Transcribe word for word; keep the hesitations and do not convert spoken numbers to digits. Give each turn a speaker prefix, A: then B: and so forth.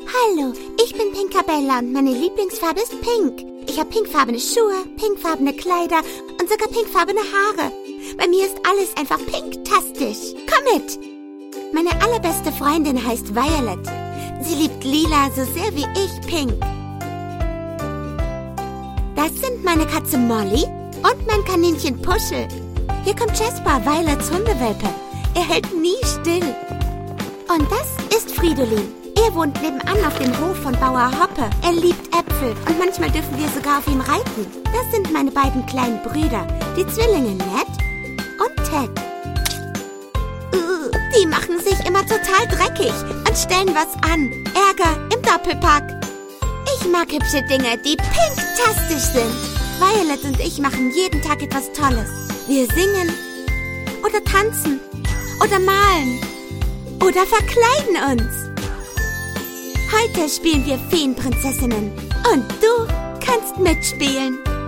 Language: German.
A: Hallo, ich bin Pinkabella und meine Lieblingsfarbe ist pink. Ich habe pinkfarbene Schuhe, pinkfarbene Kleider und sogar pinkfarbene Haare. Bei mir ist alles einfach pinktastisch. Komm mit! Meine allerbeste Freundin heißt Violet. Sie liebt lila so sehr wie ich pink. Das sind meine Katze Molly und mein Kaninchen Puschel. Hier kommt Jasper, Violets Hundewelpe. Er hält nie still. Und das ist Fridolin. Er wohnt nebenan auf dem Hof von Bauer Hoppe. Er liebt Äpfel und manchmal dürfen wir sogar auf ihm reiten. Das sind meine beiden kleinen Brüder, die Zwillinge Ned und Ted. Uh, die machen sich immer total dreckig und stellen was an. Ärger im Doppelpack. Ich mag hübsche Dinge, die pinktastisch sind. Violet und ich machen jeden Tag etwas Tolles. Wir singen oder tanzen oder malen oder verkleiden uns. Heute spielen wir Feenprinzessinnen und du kannst mitspielen.